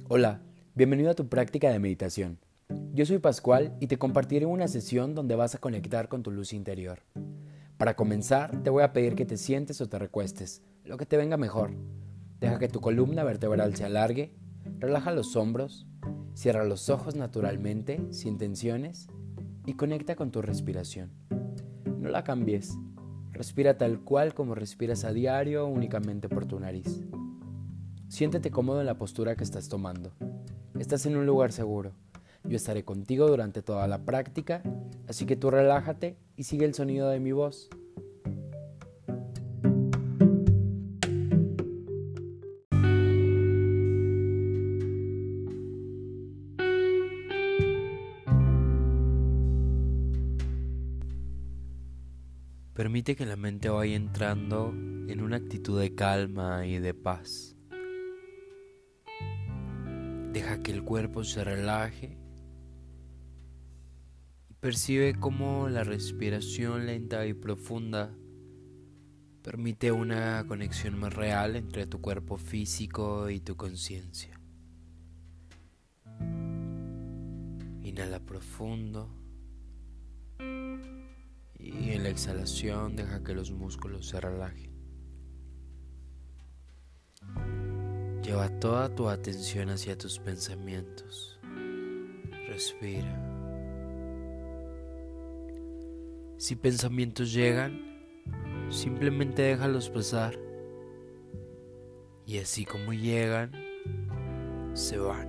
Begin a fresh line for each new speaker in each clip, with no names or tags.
Hola, bienvenido a tu práctica de meditación. Yo soy Pascual y te compartiré una sesión donde vas a conectar con tu luz interior. Para comenzar, te voy a pedir que te sientes o te recuestes, lo que te venga mejor. Deja que tu columna vertebral se alargue, relaja los hombros, cierra los ojos naturalmente, sin tensiones, y conecta con tu respiración. No la cambies, respira tal cual como respiras a diario únicamente por tu nariz. Siéntete cómodo en la postura que estás tomando. Estás en un lugar seguro. Yo estaré contigo durante toda la práctica, así que tú relájate y sigue el sonido de mi voz. Permite que la mente vaya entrando en una actitud de calma y de paz. Deja que el cuerpo se relaje y percibe cómo la respiración lenta y profunda permite una conexión más real entre tu cuerpo físico y tu conciencia. Inhala profundo y en la exhalación deja que los músculos se relajen. Lleva toda tu atención hacia tus pensamientos. Respira. Si pensamientos llegan, simplemente déjalos pasar. Y así como llegan, se van.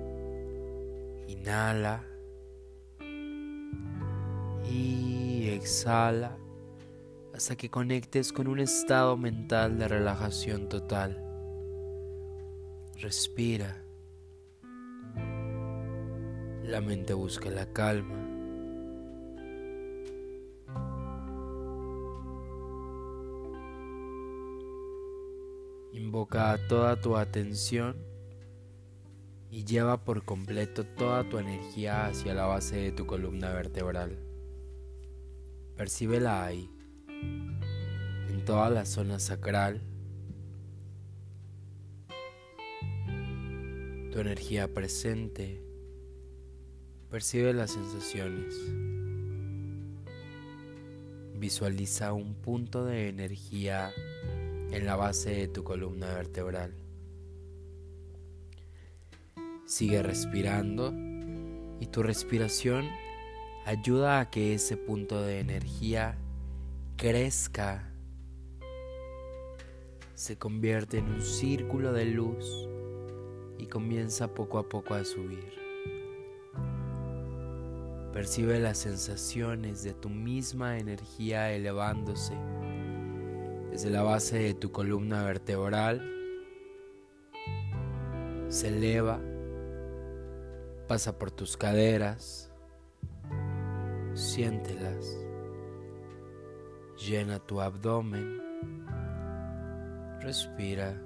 Inhala y exhala hasta que conectes con un estado mental de relajación total. Respira. La mente busca la calma. Invoca toda tu atención y lleva por completo toda tu energía hacia la base de tu columna vertebral. Percíbela ahí, en toda la zona sacral. Tu energía presente. Percibe las sensaciones. Visualiza un punto de energía en la base de tu columna vertebral. Sigue respirando y tu respiración ayuda a que ese punto de energía crezca, se convierte en un círculo de luz y comienza poco a poco a subir. Percibe las sensaciones de tu misma energía elevándose desde la base de tu columna vertebral. Se eleva, pasa por tus caderas, siéntelas, llena tu abdomen, respira.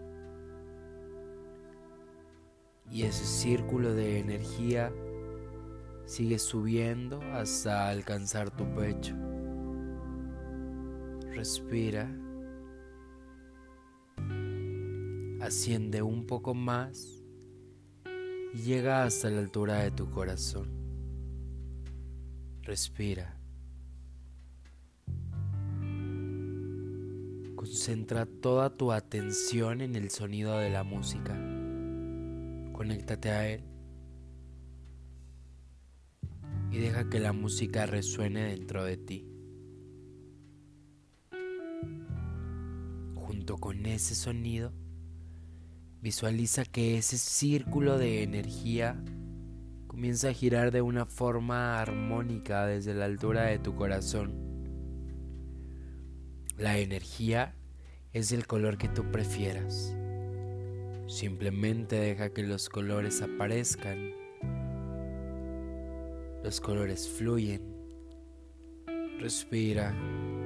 Y ese círculo de energía sigue subiendo hasta alcanzar tu pecho. Respira. Asciende un poco más y llega hasta la altura de tu corazón. Respira. Concentra toda tu atención en el sonido de la música. Conéctate a él y deja que la música resuene dentro de ti. Junto con ese sonido, visualiza que ese círculo de energía comienza a girar de una forma armónica desde la altura de tu corazón. La energía es el color que tú prefieras. Simplemente deja que los colores aparezcan. Los colores fluyen. Respira.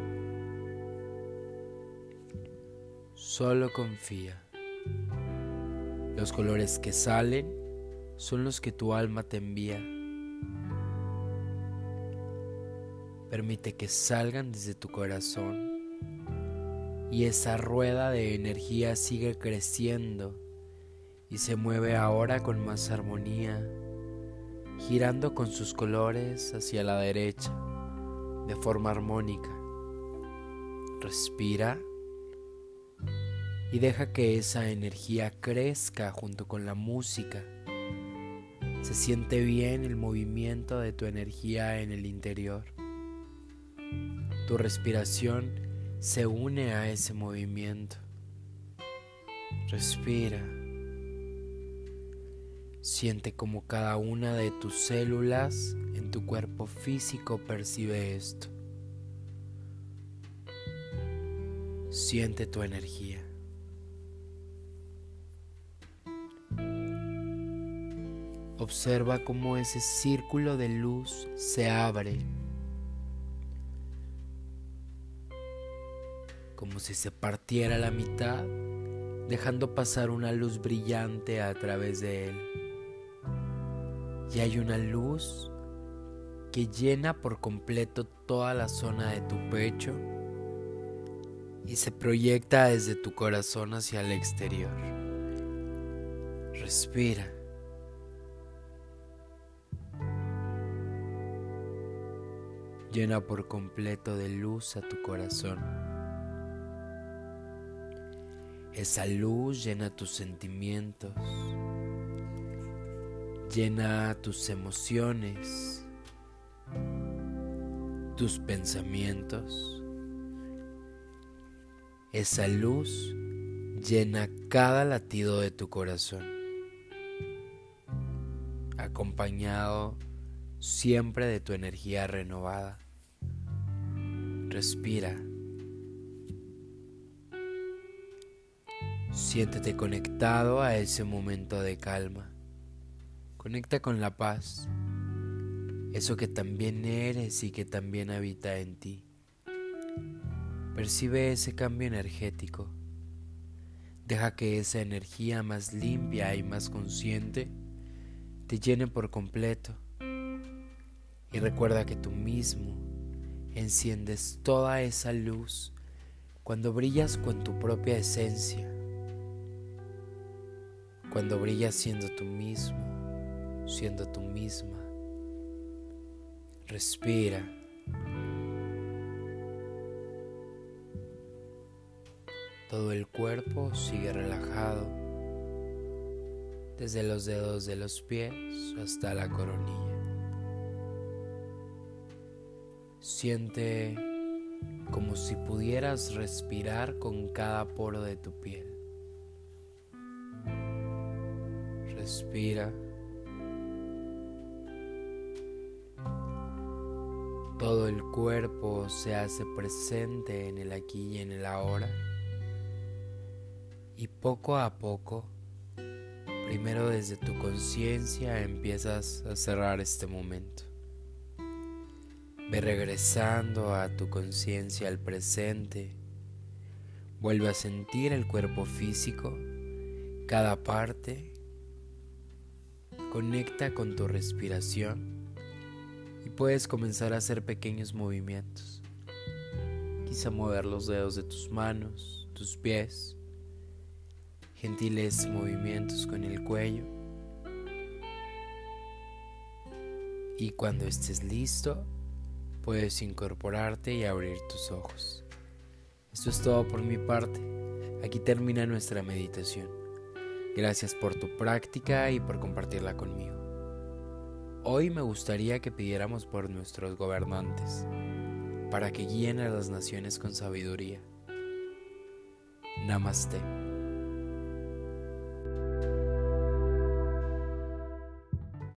Solo confía. Los colores que salen son los que tu alma te envía. Permite que salgan desde tu corazón y esa rueda de energía sigue creciendo y se mueve ahora con más armonía, girando con sus colores hacia la derecha de forma armónica. Respira y deja que esa energía crezca junto con la música. Se siente bien el movimiento de tu energía en el interior. Tu respiración se une a ese movimiento. Respira. Siente como cada una de tus células en tu cuerpo físico percibe esto. Siente tu energía. Observa cómo ese círculo de luz se abre, como si se partiera a la mitad, dejando pasar una luz brillante a través de él. Y hay una luz que llena por completo toda la zona de tu pecho y se proyecta desde tu corazón hacia el exterior. Respira. Llena por completo de luz a tu corazón. Esa luz llena tus sentimientos, llena tus emociones, tus pensamientos. Esa luz llena cada latido de tu corazón, acompañado siempre de tu energía renovada. Respira. Siéntete conectado a ese momento de calma. Conecta con la paz, eso que también eres y que también habita en ti. Percibe ese cambio energético. Deja que esa energía más limpia y más consciente te llene por completo. Y recuerda que tú mismo enciendes toda esa luz cuando brillas con tu propia esencia, cuando brillas siendo tú mismo, siendo tú misma. Respira. Todo el cuerpo sigue relajado, desde los dedos de los pies hasta la coronilla. Siente como si pudieras respirar con cada poro de tu piel. Respira. Todo el cuerpo se hace presente en el aquí y en el ahora. Y poco a poco, primero desde tu conciencia empiezas a cerrar este momento. Ve regresando a tu conciencia al presente. Vuelve a sentir el cuerpo físico, cada parte. Conecta con tu respiración y puedes comenzar a hacer pequeños movimientos. Quizá mover los dedos de tus manos, tus pies, gentiles movimientos con el cuello. Y cuando estés listo, puedes incorporarte y abrir tus ojos. Esto es todo por mi parte. Aquí termina nuestra meditación. Gracias por tu práctica y por compartirla conmigo. Hoy me gustaría que pidiéramos por nuestros gobernantes, para que guíen a las naciones con sabiduría. Namaste.